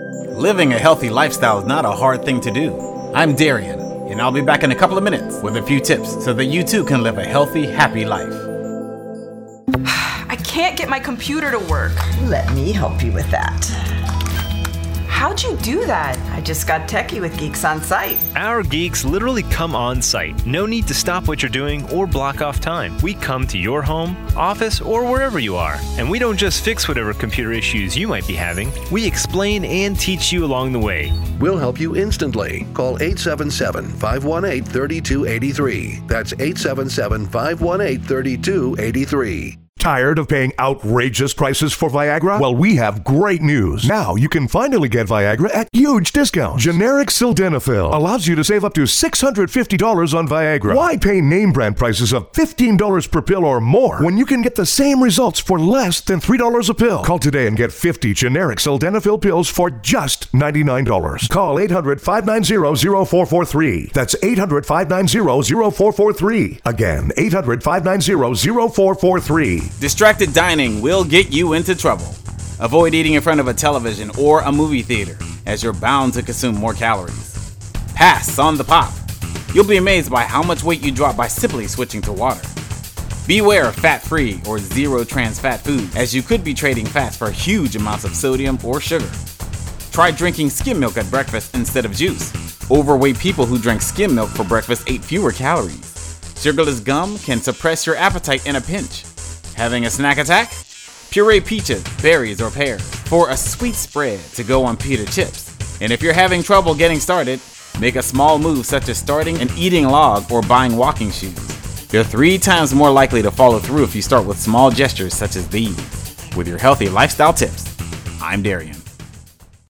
Living a healthy lifestyle is not a hard thing to do. I'm Darian, and I'll be back in a couple of minutes with a few tips so that you too can live a healthy, happy life. I can't get my computer to work. Let me help you with that. How'd you do that? I just got techie with Geeks on Site. Our geeks literally come on site. No need to stop what you're doing or block off time. We come to your home, office, or wherever you are. And we don't just fix whatever computer issues you might be having. We explain and teach you along the way. We'll help you instantly. Call 877-518-3283. That's 877-518-3283. Tired of paying outrageous prices for Viagra? Well, we have great news. Now you can finally get Viagra at huge discounts. Generic Sildenafil allows you to save up to $650 on Viagra. Why pay name brand prices of $15 per pill or more when you can get the same results for less than $3 a pill? Call today and get 50 generic Sildenafil pills for just $99. Call 800-590-0443. That's 800-590-0443. Again, 800-590-0443. Distracted dining will get you into trouble. Avoid eating in front of a television or a movie theater, as you're bound to consume more calories. Pass on the pop. You'll be amazed by how much weight you drop by simply switching to water. Beware of fat-free or zero trans fat food, as you could be trading fats for huge amounts of sodium or sugar. Try drinking skim milk at breakfast instead of juice. Overweight people who drank skim milk for breakfast ate fewer calories. Sugarless gum can suppress your appetite in a pinch. Having a snack attack? Puree peaches, berries, or pears for a sweet spread to go on pita chips. And if you're having trouble getting started, make a small move such as starting an eating log or buying walking shoes. You're 3 times more likely to follow through if you start with small gestures such as these. With your healthy lifestyle tips, I'm Darian.